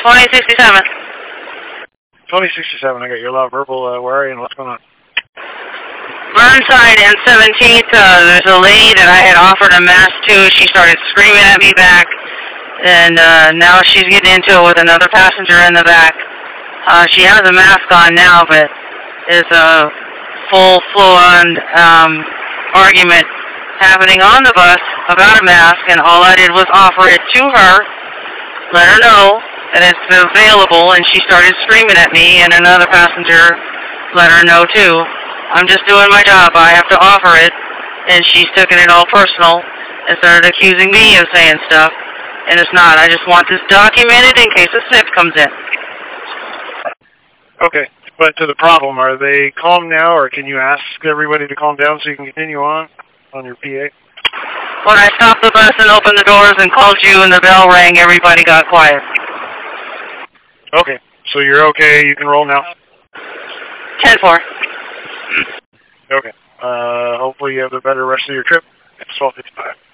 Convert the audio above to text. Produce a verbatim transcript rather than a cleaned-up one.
twenty sixty-seven. twenty sixty-seven, I got your loud verbal. Uh, where are you and what's going on? Burnside and seventeenth, uh, there's a lady that I had offered a mask to. She started screaming at me back, and uh, now she's getting into it with another passenger in the back. Uh, she has a mask on now, but there's a full flow-on um, argument happening on the bus about a mask, and all I did was offer it to her, let her know that it's available, and she started screaming at me, and another passenger let her know too. I'm just doing my job. I have to offer it, and she's taking it all personal and started accusing me of saying stuff, and it's not. I just want this documented in case a snip comes in. Okay, but to the problem, are they calm now, or can you ask everybody to calm down so you can continue on on your P A? When I stopped the bus and opened the doors and called you and the bell rang, everybody got quiet. Okay, so you're okay. You can roll now? ten four. Okay. Uh, hopefully you have a better rest of your trip. It's twelve fifty-five.